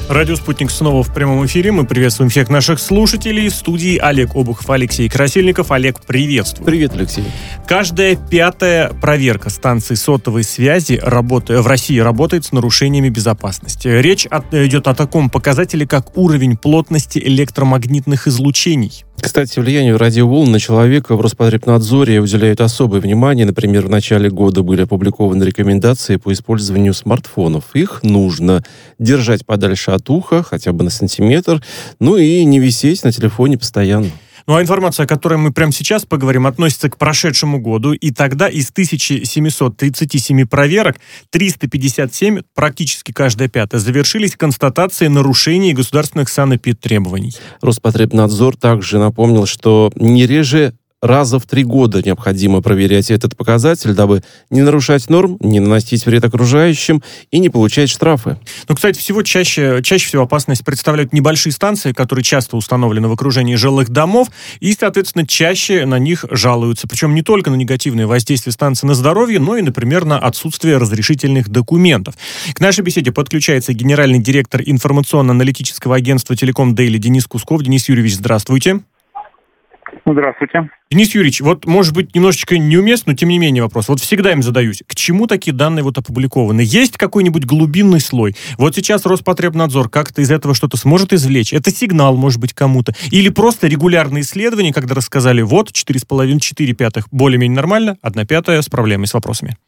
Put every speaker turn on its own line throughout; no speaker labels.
Радио «Спутник» снова в прямом эфире. Мы приветствуем всех наших слушателей. В студии Олег Обухов, Алексей Красильников. Олег, приветствую.
Привет, Алексей.
Каждая пятая проверка станций сотовой связи в России работает с нарушениями безопасности. Речь идет о таком показателе, как уровень плотности электромагнитных излучений.
Кстати, влиянию радиоволн на человека в Роспотребнадзоре уделяют особое внимание. Например, в начале года были опубликованы рекомендации по использованию смартфонов. Их нужно держать подальше от уха, хотя бы на сантиметр, и не висеть на телефоне постоянно.
Ну а информация, о которой мы прямо сейчас поговорим, относится к прошедшему году. И тогда из 1737 проверок 357, практически каждая пятая, завершились констатацией нарушений государственных санэпидтребований.
Роспотребнадзор также напомнил, что не реже раза в 3 года необходимо проверять этот показатель, дабы не нарушать норм, не наносить вред окружающим и не получать штрафы.
Кстати, чаще всего опасность представляют небольшие станции, которые часто установлены в окружении жилых домов, и, соответственно, чаще на них жалуются. Причем не только на негативное воздействие станции на здоровье, но и, например, на отсутствие разрешительных документов. К нашей беседе подключается генеральный директор информационно-аналитического агентства «Телеком Дейли» Денис Кусков. Денис Юрьевич, здравствуйте.
Здравствуйте.
Денис Юрьевич, может быть, немножечко неуместно, но тем не менее вопрос. Всегда им задаюсь. К чему такие данные опубликованы? Есть какой-нибудь глубинный слой? Сейчас Роспотребнадзор как-то из этого что-то сможет извлечь? Это сигнал, может быть, кому-то? Или просто регулярные исследования, когда рассказали, 4,5-4 более-менее нормально, 1/5 с проблемой, с вопросами?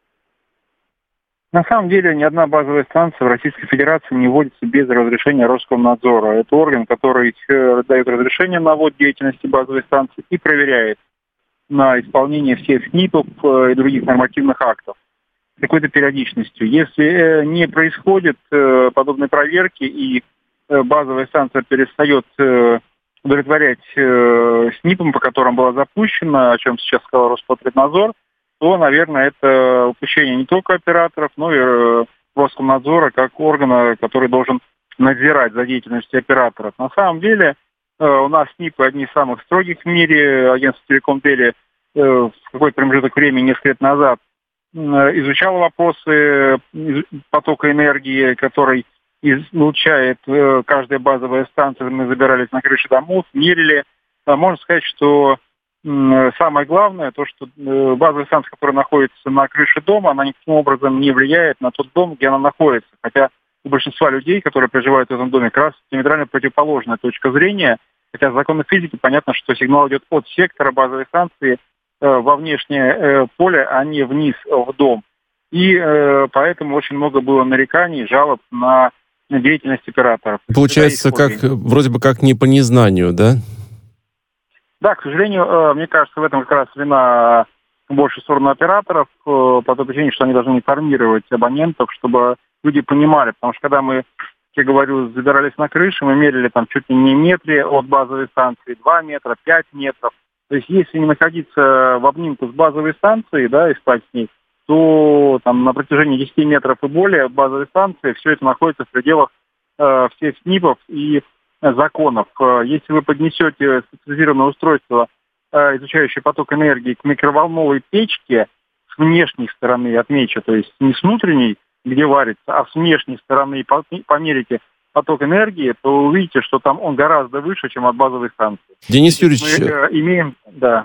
На самом деле ни одна базовая станция в Российской Федерации не вводится без разрешения Роскомнадзора. Это орган, который дает разрешение на ввод деятельности базовой станции и проверяет на исполнение всех СНИПов и других нормативных актов с какой-то периодичностью. Если не происходит подобной проверки и базовая станция перестает удовлетворять СНИПам, по которым была запущена, о чем сейчас сказал Роспотребнадзор, то, наверное, это упущение не только операторов, но и Роскомнадзора как органа, который должен надзирать за деятельностью операторов. На самом деле у нас СНИПы одни из самых строгих в мире. Агентство Телеком Дейли в какой-то промежуток времени, несколько лет назад, изучало вопросы потока энергии, который излучает каждая базовая станция. Мы забирались на крыши домов, мерили. Можно сказать, что самое главное, то, что базовая станция, которая находится на крыше дома, она никаким образом не влияет на тот дом, где она находится. Хотя у большинства людей, которые проживают в этом доме, как раз диаметрально противоположная точка зрения. Хотя в законах физики понятно, что сигнал идет от сектора базовой станции во внешнее поле, а не вниз в дом. И поэтому очень много было нареканий, жалоб на деятельность операторов.
Получается, вроде бы как не по незнанию, да?
Да, к сожалению, мне кажется, в этом как раз вина больше в сторону операторов, по той причине, что они должны информировать абонентов, чтобы люди понимали. Потому что когда мы, как я говорю, забирались на крышу, мы мерили там чуть ли не метре от базовой станции, 2 метра, 5 метров. То есть если не находиться в обнимку с базовой станцией, да, и спать с ней, то там на протяжении 10 метров и более от базовой станции все это находится в пределах всех СНИПов и законов. Если вы поднесете специализированное устройство, изучающее поток энергии, к микроволновой печке с внешней стороны, отмечу, то есть не с внутренней, где варится, а с внешней стороны померите поток энергии, то вы увидите, что там он гораздо выше, чем от базовой станции.
Денис Юрьевич,
мы имеем, да.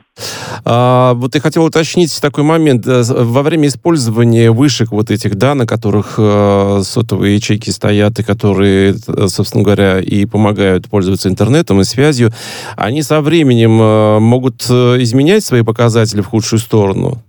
Я хотел уточнить такой момент. Во время использования вышек этих, да, на которых сотовые ячейки стоят, и которые, собственно говоря, и помогают пользоваться интернетом и связью, они со временем могут изменять свои показатели в худшую сторону?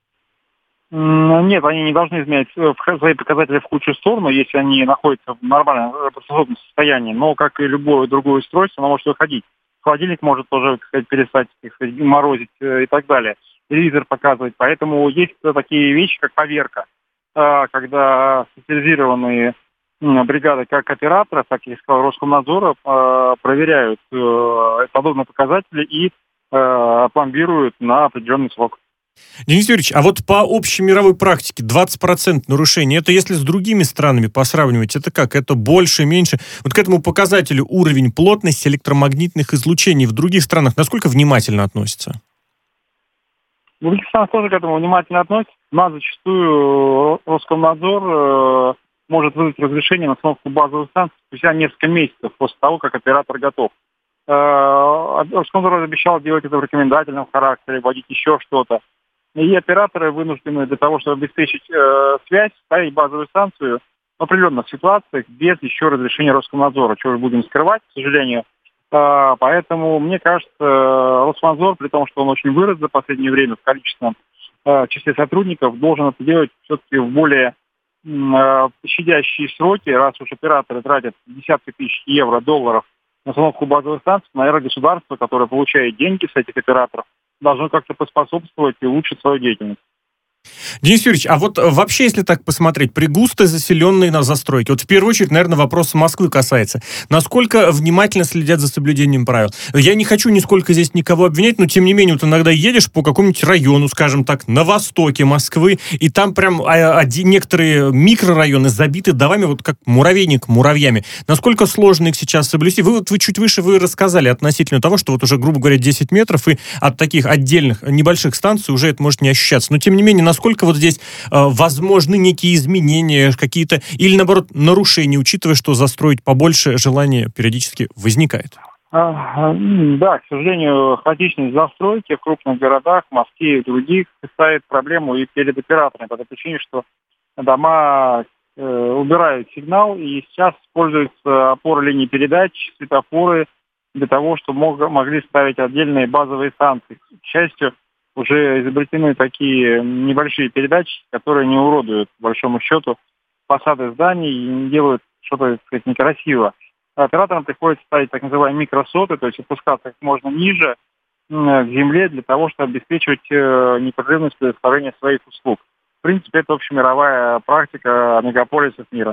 Нет, они не должны изменять свои показатели в худшую сторону, если они находятся в нормальном работоспособном состоянии. Но, как и любое другое устройство, оно может выходить. Холодильник может тоже, так сказать, перестать, так сказать, морозить и так далее. Телевизор показывать. Поэтому есть такие вещи, как поверка. Когда специализированные бригады как операторов, так и, сказал, Роскомнадзора проверяют подобные показатели и пломбируют на определенный срок.
Денис Юрьевич, а по общей мировой практике 20% нарушений, это если с другими странами посравнивать, это как? Это больше, меньше? К этому показателю уровень плотности электромагнитных излучений в других странах насколько внимательно относится?
В других странах тоже к этому внимательно относятся. У нас зачастую Роскомнадзор может выдать разрешение на установку базовых станций спустя несколько месяцев после того, как оператор готов. Роскомнадзор обещал делать это в рекомендательном характере, вводить еще что-то. И операторы вынуждены для того, чтобы обеспечить связь, ставить базовую станцию в определенных ситуациях без еще разрешения Роскомнадзора, чего мы будем скрывать, к сожалению. Поэтому, мне кажется, Роскомнадзор, при том, что он очень вырос за последнее время в количественном числе сотрудников, должен это делать все-таки в более щадящие сроки, раз уж операторы тратят десятки тысяч евро, долларов на установку базовых станций, наверное, государство, которое получает деньги с этих операторов, должно как-то поспособствовать и улучшить свою деятельность.
Денис Юрьевич, а вот вообще, если так посмотреть, при густо заселенной на застройке, вот в первую очередь, наверное, вопрос Москвы касается. Насколько внимательно следят за соблюдением правил? Я не хочу нисколько здесь никого обвинять, но тем не менее, вот иногда едешь по какому-нибудь району, скажем так, на востоке Москвы, и там прям некоторые микрорайоны забиты домами, вот как муравейник муравьями. Насколько сложно их сейчас соблюсти? Вы чуть выше рассказали относительно того, что вот уже, грубо говоря, 10 метров, и от таких отдельных небольших станций уже это может не ощущаться. Но тем не менее, насколько вот здесь возможны некие изменения, какие-то, или наоборот, нарушения, учитывая, что застроить побольше желание периодически возникает?
Да, к сожалению, хаотичность застройки в крупных городах, в Москве и других, ставит проблему и перед операторами, по той причине, что дома убирают сигнал, и сейчас используются опоры линий передач, светофоры для того, чтобы могли ставить отдельные базовые станции. К счастью, уже изобретены такие небольшие передатчики, которые не уродуют, по большому счету, фасады зданий и не делают что-то, так сказать, некрасиво. Операторам приходится ставить так называемые микросоты, то есть опускаться как можно ниже к земле для того, чтобы обеспечивать непрерывность предоставления своих услуг. В принципе, это общемировая практика мегаполисов мира.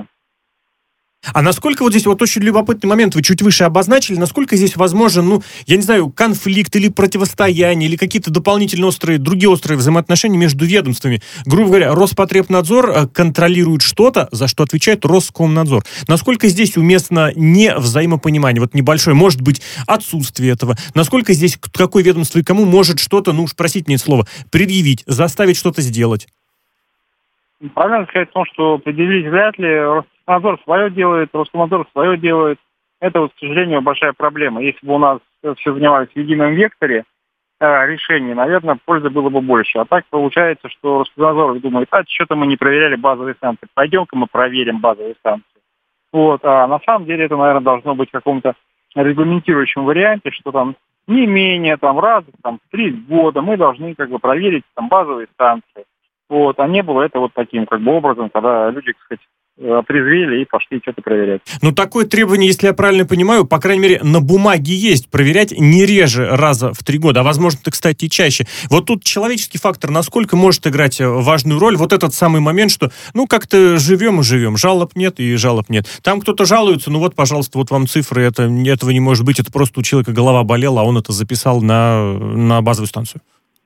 А насколько вот здесь вот очень любопытный момент, вы чуть выше обозначили, насколько здесь возможен, я не знаю, конфликт или противостояние, или какие-то дополнительные другие острые взаимоотношения между ведомствами. Грубо говоря, Роспотребнадзор контролирует что-то, за что отвечает Роскомнадзор. Насколько здесь уместно не взаимопонимание, вот небольшое, может быть, отсутствие этого. Насколько здесь какое ведомство и кому может что-то, простите мне это слово, предъявить, заставить что-то сделать?
Правильно сказать в том, что предъявить вряд ли. Роскомнадзор свое делает, Роскомнадзор свое делает. Это, вот, к сожалению, большая проблема. Если бы у нас все занимались в едином векторе решений, наверное, пользы было бы больше. А так получается, что Роскомнадзор думает, что-то мы не проверяли базовые станции. Пойдем-ка мы проверим базовые станции. А на самом деле это, наверное, должно быть в каком-то регламентирующем варианте, что там не менее раз в 3 года мы должны проверить базовые станции. А не было это таким образом, когда люди, так сказать, отрезвели и пошли что-то проверять.
Такое требование, если я правильно понимаю, по крайней мере, на бумаге есть. Проверять не реже раза в 3 года, а возможно, кстати, и чаще. Вот тут человеческий фактор насколько может играть важную роль? Вот этот самый момент, что, как-то живем и живем. Жалоб нет и жалоб нет. Там кто-то жалуется, пожалуйста, вот вам цифры, этого не может быть, это просто у человека голова болела, а он это записал на базовую станцию.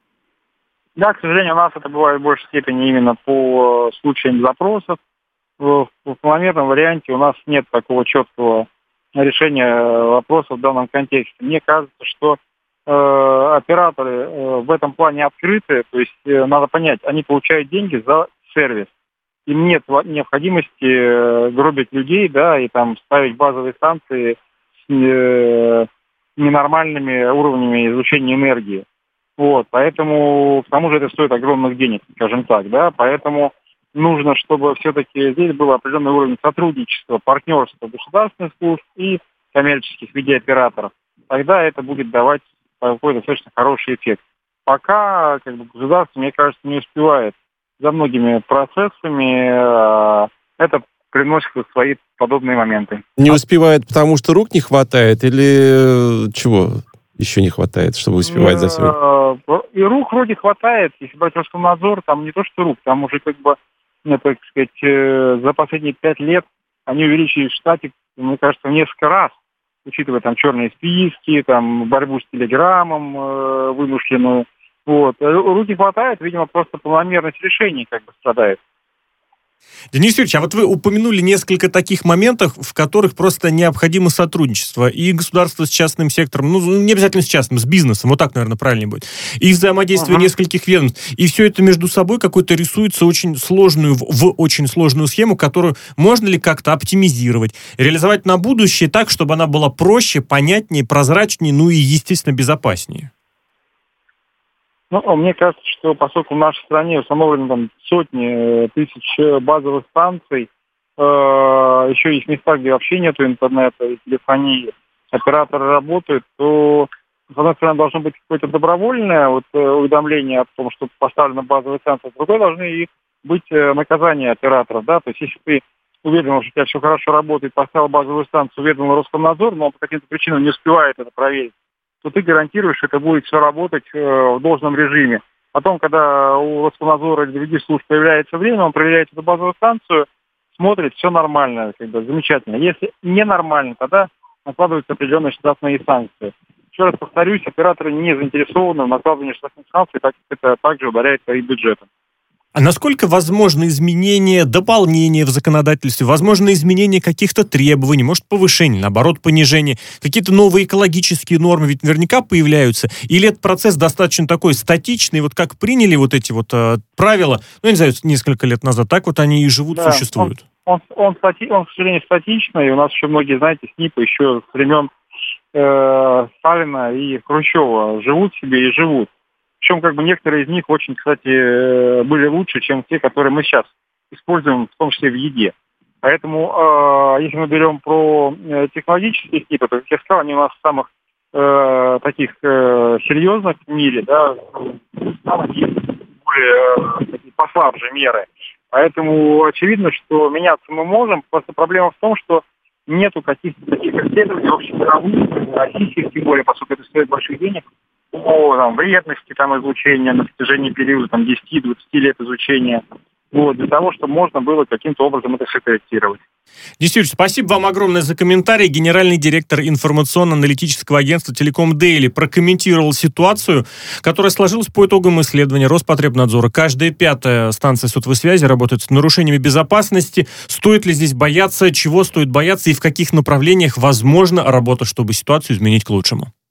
Да, к сожалению, у нас это бывает в большей степени именно по случаям запросов. В планомерном варианте у нас нет такого четкого решения вопросов в данном контексте. Мне кажется, что операторы в этом плане открыты, то есть надо понять, они получают деньги за сервис. Им нет необходимости гробить людей, и ставить базовые станции с ненормальными уровнями излучения энергии. Поэтому, к тому же, это стоит огромных денег, скажем так, поэтому нужно, чтобы все-таки здесь был определенный уровень сотрудничества, партнерства государственных служб и коммерческих видеооператоров. Тогда это будет давать какой-то достаточно хороший эффект. Пока государство, мне кажется, не успевает за многими процессами, это приносит свои подобные моменты.
Не успевает, потому что рук не хватает или чего? Еще не хватает, чтобы успевать за всем?
И рук вроде хватает. Если брать Роскомнадзор, там не то что рук, там уже так сказать, за последние 5 лет они увеличили штатик, мне кажется, в несколько раз, учитывая черные списки, борьбу с телеграммом вымышленную. Руки хватает, видимо, просто планомерность решений страдает.
Денис Юрьевич, а вот вы упомянули несколько таких моментов, в которых просто необходимо сотрудничество. И государство с частным сектором, не обязательно с частным, с бизнесом, вот так, наверное, правильнее будет. И взаимодействие нескольких ведомств. И все это между собой какой-то рисуется очень сложную, в очень сложную схему, которую можно ли как-то оптимизировать, реализовать на будущее так, чтобы она была проще, понятнее, прозрачнее, и, естественно, безопаснее.
Мне кажется, что поскольку в нашей стране установлены сотни тысяч базовых станций, еще есть места, где вообще нету интернета и телефонии, операторы работают, то, с одной стороны, должно быть какое-то добровольное уведомление о том, что поставлена базовая станция, с другой должны и быть наказания операторов, да, то есть если ты уведомил, что у тебя все хорошо работает, поставил базовую станцию, уведомил Роскомнадзор, но он по каким-то причинам не успевает это проверить, то ты гарантируешь, что это будет все работать в должном режиме. Потом, когда у Роскомнадзора или других служб появляется время, он проверяет эту базовую станцию, смотрит, все нормально, замечательно. Если ненормально, тогда накладываются определенные штрафные санкции. Еще раз повторюсь, операторы не заинтересованы в накладывании штрафных санкций, так как это также ударяет по их бюджетам.
А насколько возможно изменение, дополнение в законодательстве, возможно изменение каких-то требований, может повышение, наоборот понижение, какие-то новые экологические нормы ведь наверняка появляются, или этот процесс достаточно такой статичный, как приняли эти правила, несколько лет назад, так они и живут, да, существуют?
Он, к сожалению, статичный, и у нас еще многие, СНИПы еще с времен Сталина и Хрущева живут себе и живут. Причем некоторые из них очень, кстати, были лучше, чем те, которые мы сейчас используем, в том числе в еде. Поэтому, если мы берем про технологические СНИПы, то, как я сказал, они у нас самых таких серьезных в мире, да, там есть более послабже меры. Поэтому очевидно, что меняться мы можем. Просто проблема в том, что нету каких-то таких исследований общемировых, российских, тем более, поскольку это стоит больших денег, о вредности излучения на протяжении периода 10-20 лет изучения, для того, чтобы можно было каким-то образом это все корректировать.
Денис Юрьевич, спасибо вам огромное за комментарий. Генеральный директор информационно-аналитического агентства «Телеком Дейли» прокомментировал ситуацию, которая сложилась по итогам исследования Роспотребнадзора. Каждая 5-я станция сотовой связи работает с нарушениями безопасности. Стоит ли здесь бояться, чего стоит бояться и в каких направлениях возможна работа, чтобы ситуацию изменить к лучшему?